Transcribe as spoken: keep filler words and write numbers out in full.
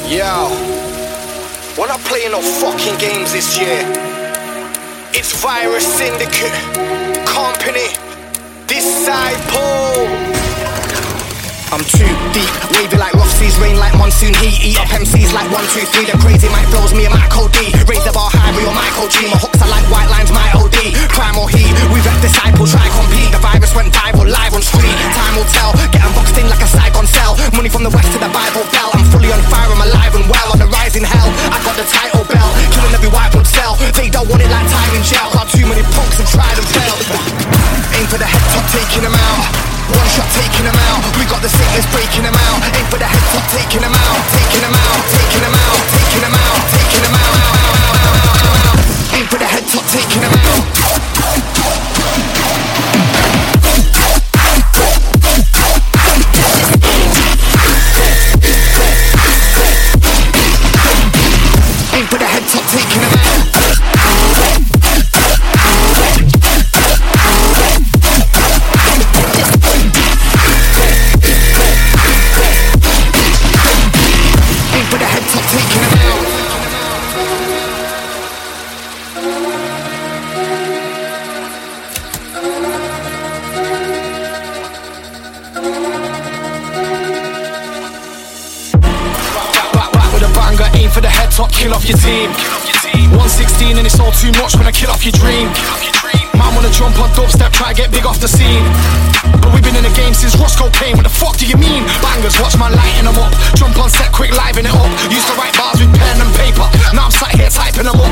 Yo, we're not playing no fucking games this year. It's Virus Syndicate, Company, Disciple. I'm too deep, wavy like rough seas, rain like monsoon heat. Eat up M Cs like one, two, three. The crazy mic blows me and Michael D. Raise the bar high with your Michael G. My hooks are like white lines, my O D. Crime or heat, we rep Disciple, try compete. The virus went viral live on street. Time will tell, getting boxed in like a Saigon cell. Money from the west to the Bible Belt. I'm fully on fire, I'm alive and well. On the rising hell, I got the title belt. Killing every white blood cell. They don't want it like time in jail. Got too many punks and tried and failed. Aim for the head top, taking them out. One shot, taking them out. We got the sickness, breaking them out. Aim for the head top, taking them out. Taking them out, taking them out, taking them out, taking them out. Aim for the head top, taking them out. Aim for the head top, taking them out. For the head top, kill off your team. one sixteen and it's all too much when I kill off your dream. Man wanna jump on dubstep, try to get big off the scene. But we've been in the game since Roscoe came. What the fuck do you mean? Bangers, watch man lighting them up. Jump on set quick, liven it up. Used to write bars with pen and paper. Now I'm sat here typing them up.